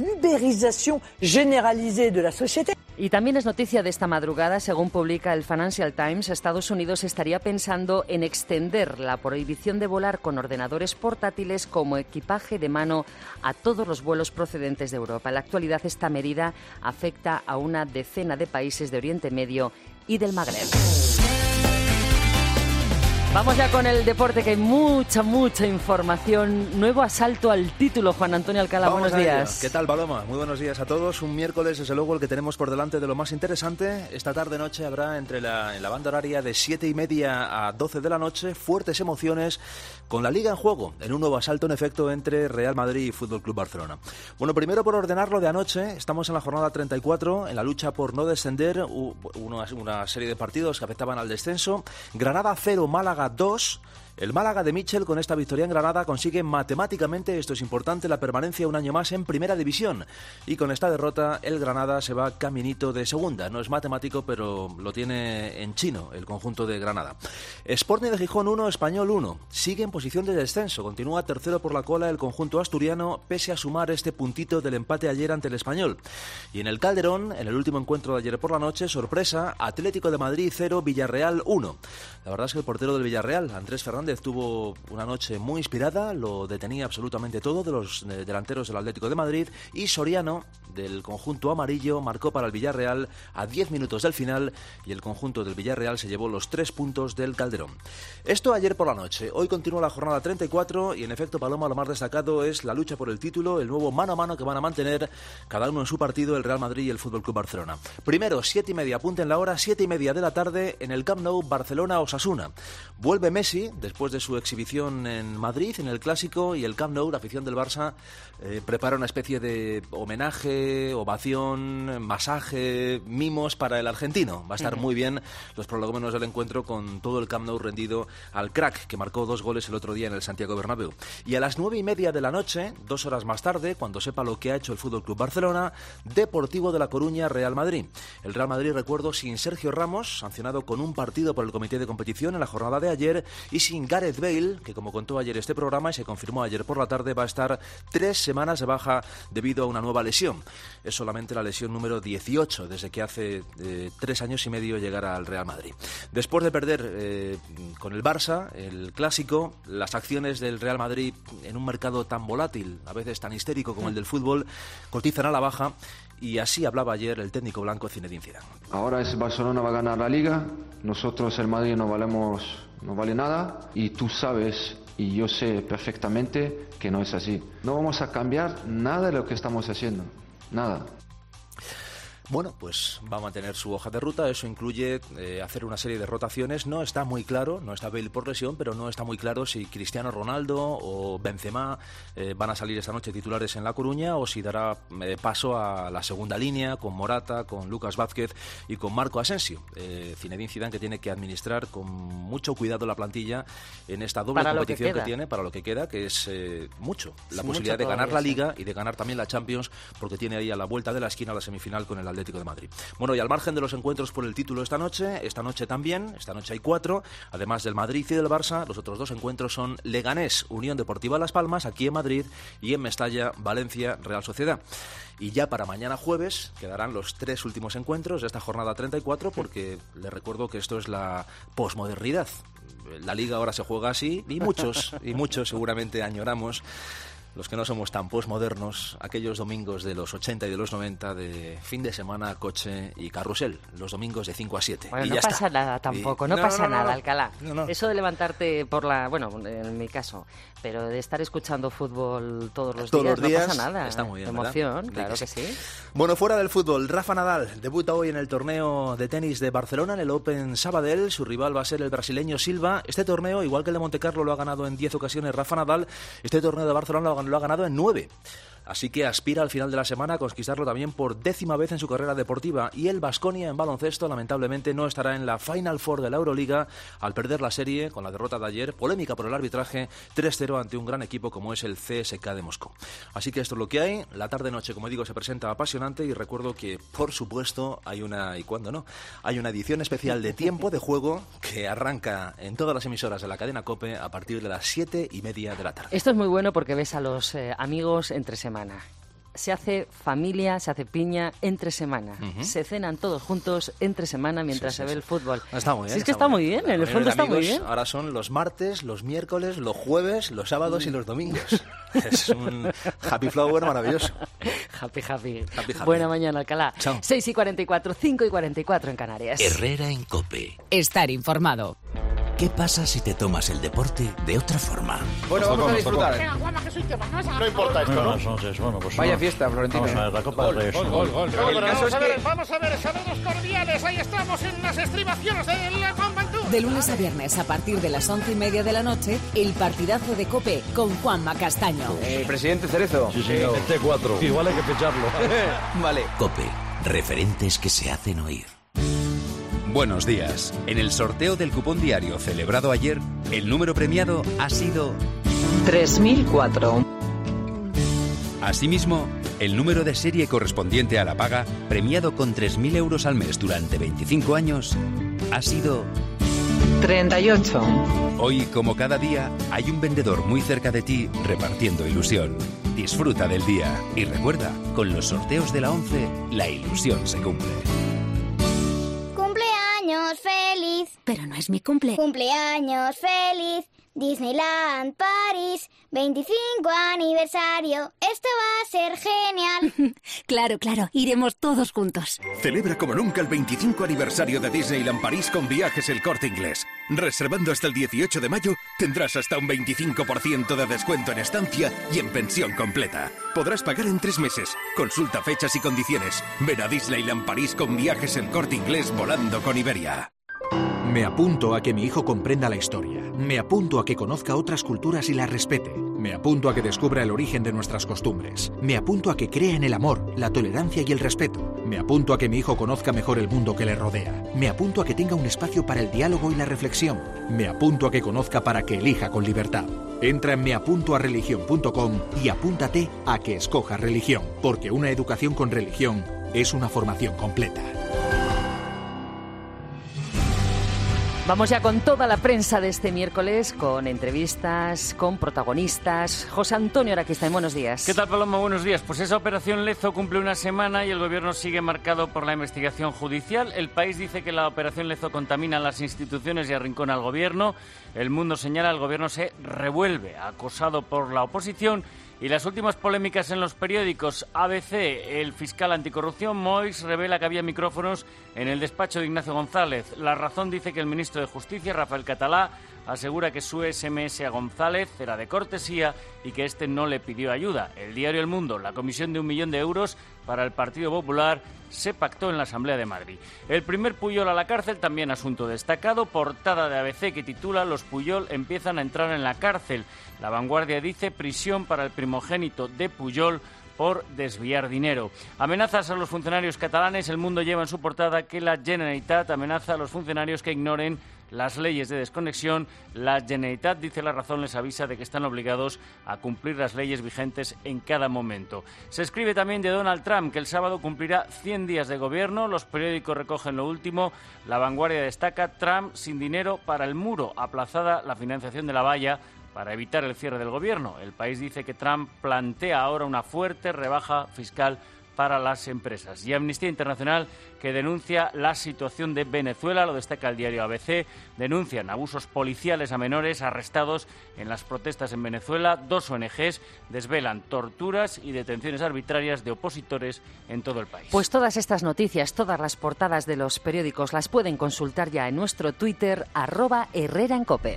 Y también es noticia de esta madrugada, según publica el Financial Times, Estados Unidos estaría pensando en extender la prohibición de volar con ordenadores portátiles como equipaje de mano a todos los vuelos procedentes de Europa. En la actualidad, esta medida afecta a una decena de países de Oriente Medio y del Magreb. Vamos ya con el deporte, que hay mucha información. Nuevo asalto al título, Juan Antonio Alcalá, Vamos buenos días. ¿Qué tal, Paloma? Muy buenos días a todos. Un miércoles, desde luego, el que tenemos por delante de lo más interesante. Esta tarde-noche habrá en la banda horaria de 7:30 a 12 de la noche fuertes emociones con la Liga en juego, en un nuevo asalto, en efecto, entre Real Madrid y Fútbol Club Barcelona. Bueno, primero por ordenarlo de anoche, estamos en la jornada 34, en la lucha por no descender, una serie de partidos que afectaban al descenso. Granada 0, Málaga 2. El Málaga de Michel, con esta victoria en Granada, consigue matemáticamente, esto es importante, la permanencia un año más en Primera División. Y con esta derrota, el Granada se va caminito de segunda. No es matemático, pero lo tiene en chino el conjunto de Granada. Sporting de Gijón 1, Español 1. Sigue en posición de descenso. Continúa tercero por la cola el conjunto asturiano, pese a sumar este puntito del empate ayer ante el Español. Y en el Calderón, en el último encuentro de ayer por la noche, sorpresa, Atlético de Madrid 0, Villarreal 1. La verdad es que el portero del Villarreal, Andrés Fernández, tuvo una noche muy inspirada, lo detenía absolutamente todo de los delanteros del Atlético de Madrid, y Soriano, del conjunto amarillo, marcó para el Villarreal a 10 minutos del final, y el conjunto del Villarreal se llevó los 3 puntos del Calderón. Esto ayer por la noche. Hoy continúa la jornada 34 y, en efecto, Paloma, lo más destacado es la lucha por el título, el nuevo mano a mano que van a mantener cada uno en su partido, el Real Madrid y el Fútbol Club Barcelona. Primero, 7:30, apunten la hora, 7:30 de la tarde, en el Camp Nou, Barcelona-Osasuna. Vuelve Messi, después de su exhibición en Madrid, en el Clásico, y el Camp Nou, la afición del Barça, prepara una especie de homenaje, ovación, masaje, mimos para el argentino. Va a estar muy bien los prolegómenos del encuentro, con todo el Camp Nou rendido al crack, que marcó 2 goles el otro día en el Santiago Bernabéu. Y a las 9:30 de la noche, 2 horas más tarde, cuando sepa lo que ha hecho el Fútbol Club Barcelona, Deportivo de La Coruña, Real Madrid. El Real Madrid, recuerdo, sin Sergio Ramos, sancionado con un partido por el comité de competición en la jornada de ayer, y sin Gareth Bale, que, como contó ayer este programa y se confirmó ayer por la tarde, va a estar 3 semanas de baja debido a una nueva lesión. Es solamente la lesión número 18 desde que hace 3 años y medio llegara al Real Madrid. Después de perder con el Barça el Clásico, las acciones del Real Madrid en un mercado tan volátil, a veces tan histérico como el del fútbol, cotizan a la baja, y así hablaba ayer el técnico blanco Zinedine Zidane. Ahora es Barcelona va a ganar la Liga, nosotros el Madrid no vale nada, y tú sabes y yo sé perfectamente que no es así. No vamos a cambiar nada de lo que estamos haciendo, nada. Bueno, pues va a mantener su hoja de ruta. Eso incluye hacer una serie de rotaciones. No está muy claro, no está Bale por lesión, pero no está muy claro si Cristiano Ronaldo o Benzema van a salir esta noche titulares en La Coruña, o si dará paso a la segunda línea con Morata, con Lucas Vázquez y con Marco Asensio. Zinedine Zidane, que tiene que administrar con mucho cuidado la plantilla en esta doble competición que tiene, para lo que queda, que es mucho. La posibilidad de ganar la Liga y de ganar también la Champions, porque tiene ahí a la vuelta de la esquina la semifinal con el Atlético de Madrid. Bueno, y al margen de los encuentros por el título esta noche hay 4, además del Madrid y del Barça. Los otros 2 encuentros son Leganés, Unión Deportiva Las Palmas, aquí en Madrid, y en Mestalla, Valencia, Real Sociedad. Y ya para mañana jueves quedarán los 3 últimos encuentros de esta jornada 34, porque les recuerdo que esto es la posmodernidad. La Liga ahora se juega así, y muchos seguramente añoramos, los que no somos tan postmodernos, aquellos domingos de los 80 y de los 90 de fin de semana, coche y carrusel, los domingos de 5 a 7. Bueno, y no ya pasa está. nada tampoco, no pasa nada, Alcalá. Eso de levantarte por la... Bueno, en mi caso, pero de estar escuchando fútbol todos los días, no pasa nada. Está muy bien, emoción, ¿verdad? claro que sí. Bueno, fuera del fútbol, Rafa Nadal debuta hoy en el torneo de tenis de Barcelona, en el Open Sabadell. Su rival va a ser el brasileño Silva. Este torneo, igual que el de Montecarlo, lo ha ganado en 10 ocasiones Rafa Nadal. Este torneo de Barcelona lo ha ganado en 9. Así que aspira al final de la semana a conquistarlo también por 10ª vez en su carrera deportiva. Y el Baskonia en baloncesto lamentablemente no estará en la Final Four de la Euroliga al perder la serie con la derrota de ayer, polémica por el arbitraje, 3-0 ante un gran equipo como es el CSKA de Moscú. Así que esto es lo que hay. La tarde-noche, como digo, se presenta apasionante, y recuerdo que, por supuesto, hay una edición especial de Tiempo de Juego que arranca en todas las emisoras de la cadena COPE a partir de las 7:30 de la tarde. Esto es muy bueno porque ves a los amigos entre semana. Se hace familia, se hace piña entre semana. Se cenan todos juntos entre semana mientras se ve el fútbol. Está muy bien. Sí, es que está muy bien, en el fondo está muy bien. Ahora son los martes, los miércoles, los jueves, los sábados y los domingos. Es un happy flower maravilloso. Happy. Buena mañana, Alcalá. Chao. 6:44, 5:44 en Canarias. Herrera en COPE. Estar informado. ¿Qué pasa si te tomas el deporte de otra forma? Bueno, vamos a disfrutar. No importa esto, ¿no? Buenas noches, bueno, pues Vaya fiesta, Florentino. Vamos a ver, la Copa del Rey. Gol. Vamos a ver, saludos cordiales. Ahí estamos en las estribaciones del Juan Bantú. De lunes a viernes, a partir de las 11:30 de la noche, el partidazo de COPE con Juanma Castaño. Presidente Cerezo. Sí, señor. El T4. Igual hay que ficharlo. Vale. COPE, referentes que se hacen oír. Buenos días. En el sorteo del cupón diario celebrado ayer, el número premiado ha sido 3004. Asimismo, el número de serie correspondiente a la paga, premiado con 3.000 euros al mes durante 25 años, ha sido 38. Hoy, como cada día, hay un vendedor muy cerca de ti repartiendo ilusión. Disfruta del día y recuerda, con los sorteos de la 11, la ilusión se cumple. Cumpleaños feliz. Pero no es mi cumple. Cumpleaños feliz. Disneyland París, 25 aniversario. Esto va a ser genial. Claro, iremos todos juntos. Celebra como nunca el 25 aniversario de Disneyland París con Viajes El Corte Inglés. Reservando hasta el 18 de mayo, tendrás hasta un 25% de descuento en estancia y en pensión completa. Podrás pagar en 3 meses. Consulta fechas y condiciones. Ven a Disneyland París con Viajes El Corte Inglés volando con Iberia. Me apunto a que mi hijo comprenda la historia. Me apunto a que conozca otras culturas y las respete. Me apunto a que descubra el origen de nuestras costumbres. Me apunto a que crea en el amor, la tolerancia y el respeto. Me apunto a que mi hijo conozca mejor el mundo que le rodea. Me apunto a que tenga un espacio para el diálogo y la reflexión. Me apunto a que conozca para que elija con libertad. Entra en meapuntoareligion.com y apúntate a que escoja religión, porque una educación con religión es una formación completa. Vamos ya con toda la prensa de este miércoles, con entrevistas, con protagonistas. José Antonio Araquista, buenos días. ¿Qué tal, Paloma? Buenos días. Pues esa operación Lezo cumple una semana y el gobierno sigue marcado por la investigación judicial. El País dice que la operación Lezo contamina las instituciones y arrincona al gobierno. El Mundo señala que el gobierno se revuelve, acosado por la oposición. Y las últimas polémicas en los periódicos. ABC, el fiscal anticorrupción Moix revela que había micrófonos en el despacho de Ignacio González. La Razón dice que el ministro de Justicia, Rafael Catalá, asegura que su SMS a González era de cortesía y que este no le pidió ayuda. El diario El Mundo, la comisión de 1 millón de euros para el Partido Popular se pactó en la Asamblea de Madrid. El primer Puyol a la cárcel, también asunto destacado. Portada de ABC que titula «Los Puyol empiezan a entrar en la cárcel». La Vanguardia dice «Prisión para el primogénito de Puyol por desviar dinero». Amenazas a los funcionarios catalanes. El Mundo lleva en su portada que la Generalitat amenaza a los funcionarios que ignoren las leyes de desconexión. La Generalitat, dice La Razón, les avisa de que están obligados a cumplir las leyes vigentes en cada momento. Se escribe también de Donald Trump, que el sábado cumplirá 100 días de gobierno. Los periódicos recogen lo último. La Vanguardia destaca Trump sin dinero para el muro, aplazada la financiación de la valla para evitar el cierre del gobierno. El País dice que Trump plantea ahora una fuerte rebaja fiscal para las empresas. Y Amnistía Internacional, que denuncia la situación de Venezuela, lo destaca el diario ABC, denuncian abusos policiales a menores arrestados en las protestas en Venezuela. 2 ONGs desvelan torturas y detenciones arbitrarias de opositores en todo el país. Pues todas estas noticias, todas las portadas de los periódicos las pueden consultar ya en nuestro Twitter, @HerreraEnCope.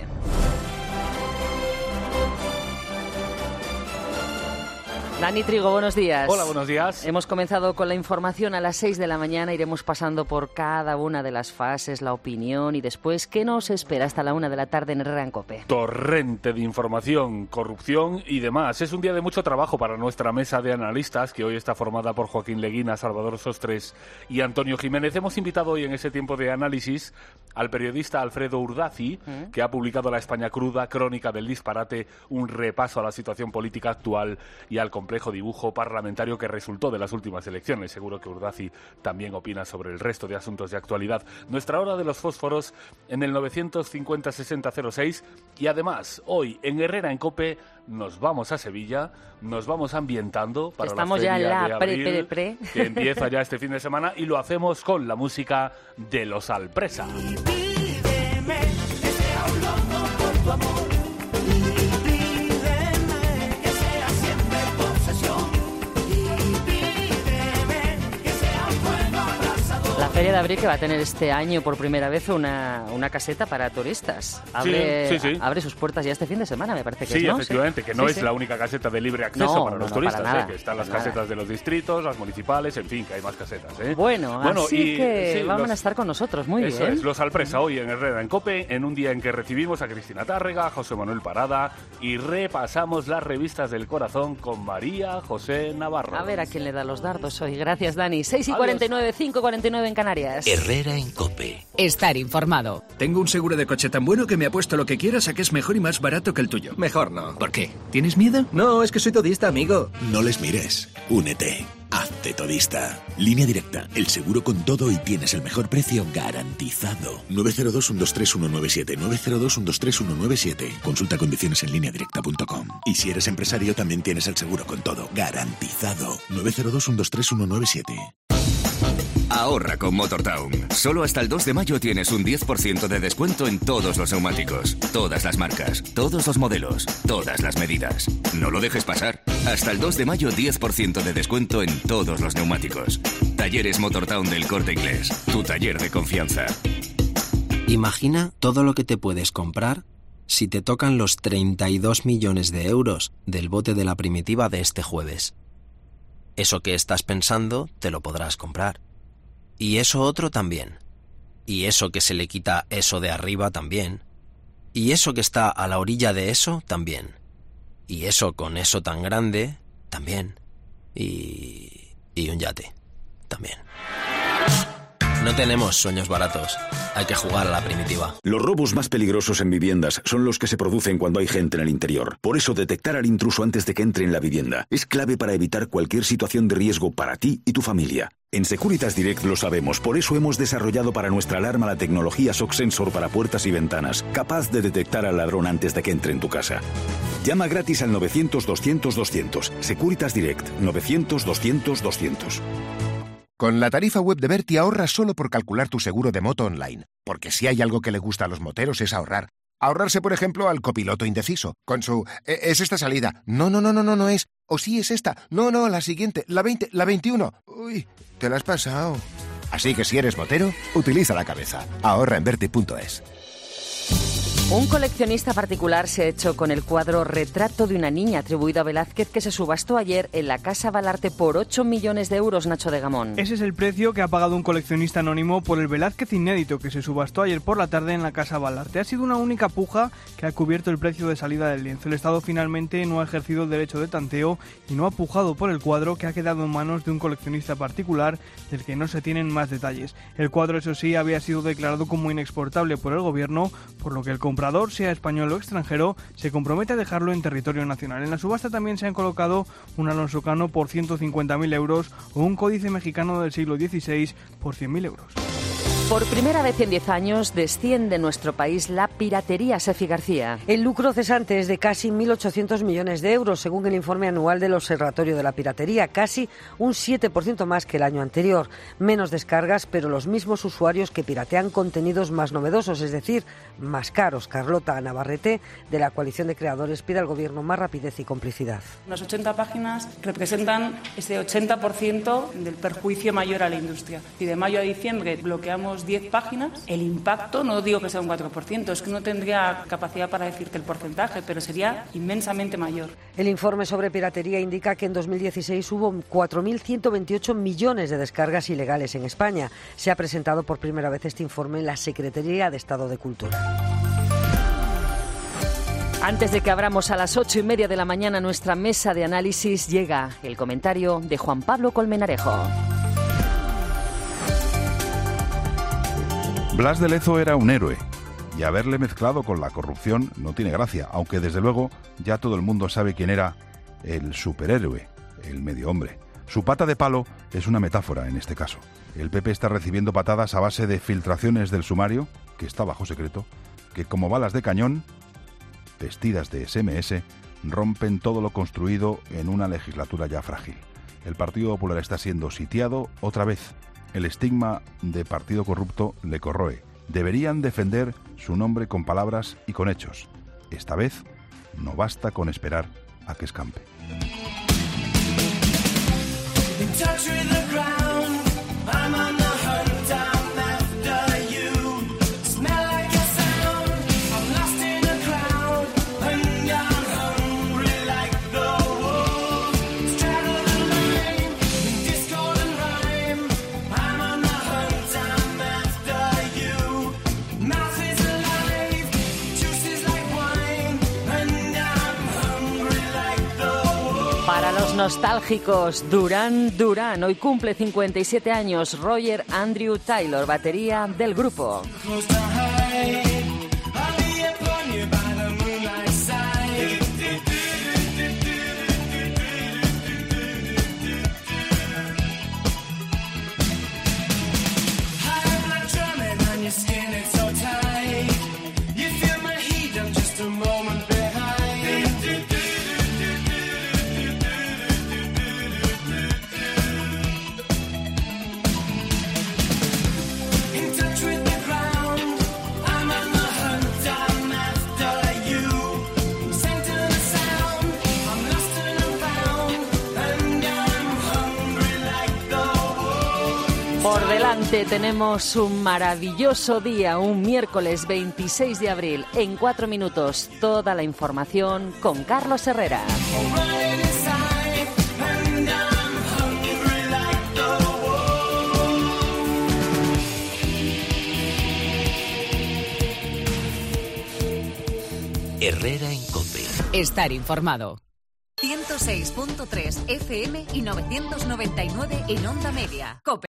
Dani Trigo, buenos días. Hola, buenos días. Hemos comenzado con la información a las 6 de la mañana. Iremos pasando por cada una de las fases, la opinión y después, ¿qué nos espera hasta la 1 de la tarde en Herrera en COPE? Torrente de información, corrupción y demás. Es un día de mucho trabajo para nuestra mesa de analistas, que hoy está formada por Joaquín Leguina, Salvador Sostres y Antonio Jiménez. Hemos invitado hoy en ese tiempo de análisis al periodista Alfredo Urdazi, que ha publicado La España cruda, crónica del disparate, un repaso a la situación política actual y al complejo dibujo parlamentario que resultó de las últimas elecciones. Seguro que Urdazi también opina sobre el resto de asuntos de actualidad. Nuestra hora de los fósforos en el 950-6006 y además hoy en Herrera en COPE nos vamos a Sevilla, nos vamos ambientando para Estamos la feria ya en la de abril, pre. que empieza ya este fin de semana y lo hacemos con la música de Los Alpresa. Pídeme que sea un loco por tu amor. La Feria de Abril que va a tener este año por primera vez una caseta para turistas. Abre sus puertas ya este fin de semana, me parece que sí, es, ¿no? Efectivamente, que no es la única caseta de libre acceso para los turistas, para que están las casetas de los distritos, las municipales, en fin, que hay más casetas. Bueno, así que van a estar con nosotros, muy bien. Eso es, los Alpresa hoy en Herrera en COPE, en un día en que recibimos a Cristina Tárrega, a José Manuel Parada y repasamos las revistas del corazón con María José Navarro. A ver a quién le da los dardos hoy. Gracias, Dani. 6:49, 5:49 en Canarias. Herrera en COPE. Estar informado. Tengo un seguro de coche tan bueno que me apuesto lo que quieras a que es mejor y más barato que el tuyo. Mejor no. ¿Por qué? ¿Tienes miedo? No, es que soy todista, amigo. No les mires. Únete. Hazte todista. Línea Directa. El seguro con todo y tienes el mejor precio garantizado. 902-123-197. 902-123-197. Consulta condiciones en lineadirecta.com. Y si eres empresario también tienes el seguro con todo garantizado. 902-123-197. Ahorra con MotorTown. Solo hasta el 2 de mayo tienes un 10% de descuento en todos los neumáticos, todas las marcas, todos los modelos, todas las medidas. No lo dejes pasar. Hasta el 2 de mayo 10% de descuento en todos los neumáticos. Talleres MotorTown del Corte Inglés. Tu taller de confianza. Imagina todo lo que te puedes comprar si te tocan los 32 millones de euros del bote de la primitiva de este jueves. Eso que estás pensando te lo podrás comprar. Y eso otro también. Y eso que se le quita eso de arriba también. Y eso que está a la orilla de eso también. Y eso con eso tan grande también. Y un yate también. No tenemos sueños baratos. Hay que jugar a la primitiva. Los robos más peligrosos en viviendas son los que se producen cuando hay gente en el interior. Por eso, detectar al intruso antes de que entre en la vivienda es clave para evitar cualquier situación de riesgo para ti y tu familia. En Securitas Direct lo sabemos, por eso hemos desarrollado para nuestra alarma la tecnología Shock Sensor para puertas y ventanas, capaz de detectar al ladrón antes de que entre en tu casa. Llama gratis al 900-200-200. Securitas Direct, 900-200-200. Con la tarifa web de Berti ahorras solo por calcular tu seguro de moto online. Porque si hay algo que le gusta a los moteros es ahorrar. Ahorrarse, por ejemplo, al copiloto indeciso. Con su, ¿es esta salida? No es. O sí es esta. No, la siguiente. La 20, la 21. Uy, te la has pasado. Así que si eres motero, utiliza la cabeza. Ahorra en Berti.es. Un coleccionista particular se ha hecho con el cuadro Retrato de una niña atribuido a Velázquez que se subastó ayer en la Casa Balarte por 8 millones de euros, Nacho de Gamón. Ese es el precio que ha pagado un coleccionista anónimo por el Velázquez inédito que se subastó ayer por la tarde en la Casa Balarte. Ha sido una única puja que ha cubierto el precio de salida del lienzo. El Estado finalmente no ha ejercido el derecho de tanteo y no ha pujado por el cuadro que ha quedado en manos de un coleccionista particular del que no se tienen más detalles. El cuadro, eso sí, había sido declarado como inexportable por el gobierno, por lo que el comprador, sea español o extranjero, se compromete a dejarlo en territorio nacional. En la subasta también se han colocado un Alonso Cano por 150.000 euros o un códice mexicano del siglo XVI por 100.000 euros. Por primera vez en 10 años desciende en nuestro país la piratería, Sefi García. El lucro cesante es de casi 1.800 millones de euros, según el informe anual del Observatorio de la Piratería, casi un 7% más que el año anterior. Menos descargas, pero los mismos usuarios que piratean contenidos más novedosos, es decir, más caros. Carlota Navarrete, de la Coalición de Creadores, pide al Gobierno más rapidez y complicidad. Unas 80 páginas representan ese 80% del perjuicio mayor a la industria. Si de mayo a diciembre bloqueamos 10 páginas, el impacto, no digo que sea un 4%, es que no tendría capacidad para decirte el porcentaje, pero sería inmensamente mayor. El informe sobre piratería indica que en 2016 hubo 4.128 millones de descargas ilegales en España. Se ha presentado por primera vez este informe en la Secretaría de Estado de Cultura. Antes de que abramos a las 8:30 de la mañana nuestra mesa de análisis, llega el comentario de Juan Pablo Colmenarejo. Blas de Lezo era un héroe, y haberle mezclado con la corrupción no tiene gracia, aunque desde luego ya todo el mundo sabe quién era el superhéroe, el medio hombre. Su pata de palo es una metáfora en este caso. El PP está recibiendo patadas a base de filtraciones del sumario, que está bajo secreto, que como balas de cañón, vestidas de SMS, rompen todo lo construido en una legislatura ya frágil. El Partido Popular está siendo sitiado otra vez. El estigma de partido corrupto le corroe. Deberían defender su nombre con palabras y con hechos. Esta vez no basta con esperar a que escampe. In touch with the ground, I'm on the hunt down. nostálgicos. Duran Duran. Hoy cumple 57 años Roger Andrew Taylor, batería del grupo. Por delante tenemos un maravilloso día, un miércoles 26 de abril. En 4 minutos, toda la información con Carlos Herrera. Herrera en COPE. Estar informado. 106.3 FM y 999 en onda media. COPE.